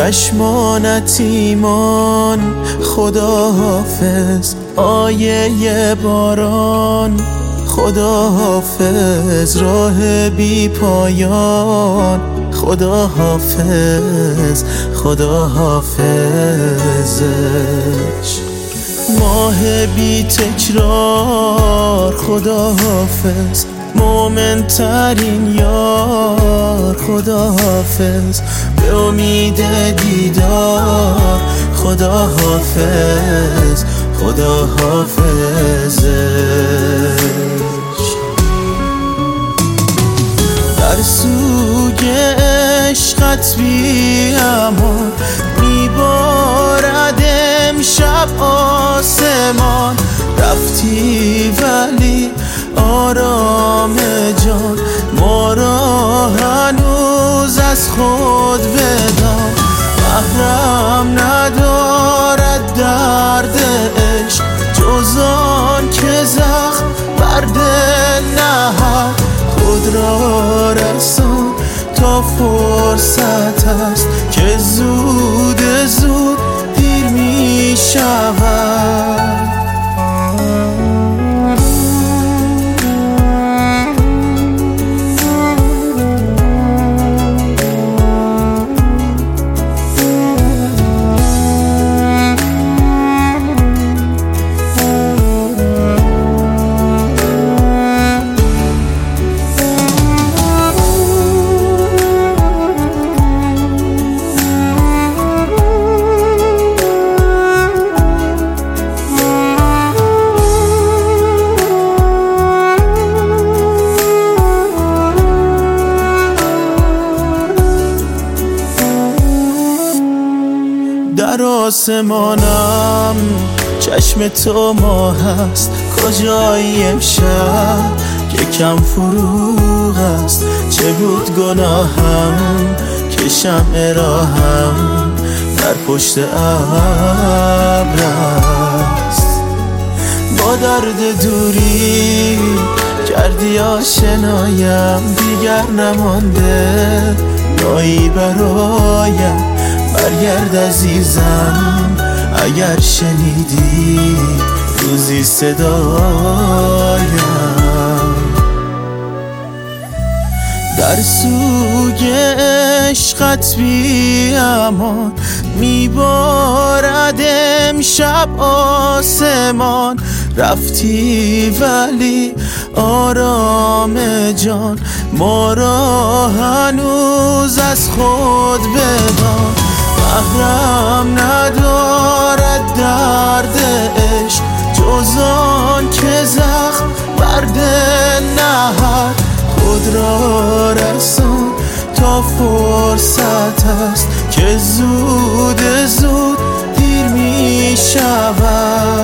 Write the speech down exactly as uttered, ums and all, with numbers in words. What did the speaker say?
چشمانت ایمان. خدا حافظ آیه باران، خدا حافظ راه بی پایان، خدا حافظ خدا حافظش. ماه بی تکرار خدا حافظ، مومن ترین یار خدا حافظ، به امید دیدار خدا حافظ خدا حافظش. در سوگ عشقت بی امان، میبارد امشب آسمان. رفتی ولی آرام جان، ما را هنوز از خود بدان. محرم ندارد درد عشق، جز آن که زخم بر دل نهد. خود را رسان تا فرصت است، که زود زود دیر می شود. در آسمانم چشم تو ماه است، کجایی امشب که کم فروغ است. چه بود گناهم که شمع راهم در پشت ابر است. با درد دوری کردی آشنایم، دیگر نمانده رایی برایم. برگرد عزیزم اگر شنیدی روزی صدایم. در سوگ عشقت بی امان، میبارد امشب آسمان. رفتی ولی آرام جان، ما را هنوز از خود بدان. محرم ندارد درد عشق، جز آن که زخم بر دل نهد. خود را رسان تا فرصت است، که زود زود دیر می شود.